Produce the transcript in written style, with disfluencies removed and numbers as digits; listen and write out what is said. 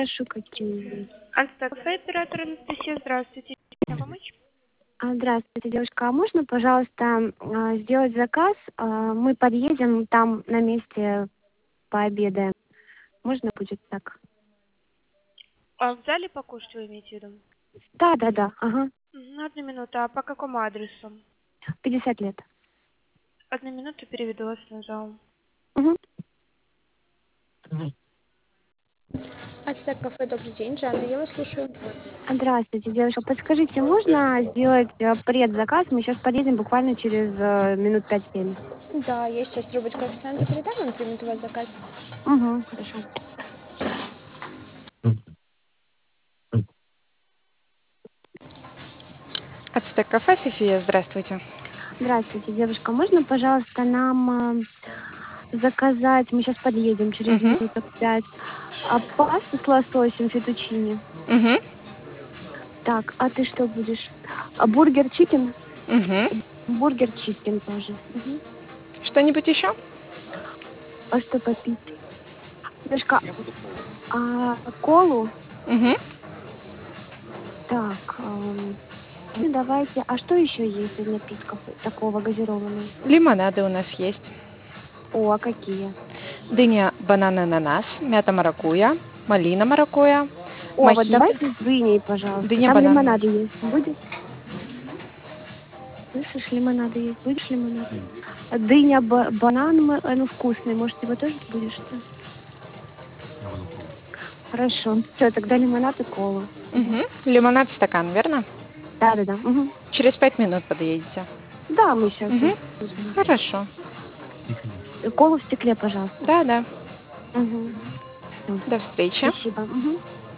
Хорошо, какие есть. Анстай, оператор Анастасия, здравствуйте. Чем помочь? Здравствуйте, девушка. А можно, пожалуйста, сделать заказ? Мы подъедем, там на месте пообедаем. Можно будет так? А в зале покушать вы имеете в виду? Да, ага. Одну минуту. А по какому адресу? 50 лет. Одну минуту, переведу вас на зал. Угу. Ацтек кафе, добрый день, Жанна, я вас слушаю. Здравствуйте, девушка. Подскажите, можно сделать предзаказ? Мы сейчас подъедем буквально через минут 5-7. Да, я сейчас трубочку официанта передам, он примет у вас заказ. Угу, хорошо. Ацтек кафе, София, здравствуйте. Здравствуйте, девушка. Можно, пожалуйста, нам заказать, мы сейчас подъедем через Угу. минуток 5, пасту с лососем фетучини? Угу. Так, а ты что будешь? Бургер чикен? Угу. Бургер чикен тоже. Мгм. Что-нибудь еще? А что попить? Девушка, колу? Угу. Так, ну давайте. А что еще есть из напитков такого газированного? Лимонады у нас есть. О, а какие? Дыня, банан, ананас, мята, маракуйя, малина, маракуйя, О, вот мохито. давайте с дыней, пожалуйста. Дыня, Там банан. лимонады есть. Будет? Слышишь, лимонады есть. Будешь лимонад? Дыня, банан, ну вкусный. Может, его тоже будешь? Да? Хорошо. Все, тогда лимонад и колу. Угу. Лимонад стакан, верно? Да. Угу. Через 5 минут подъедете. Да, мы сейчас. Угу. Хорошо. Колу в стекле, пожалуйста. Да. Угу. До встречи. Спасибо. Угу.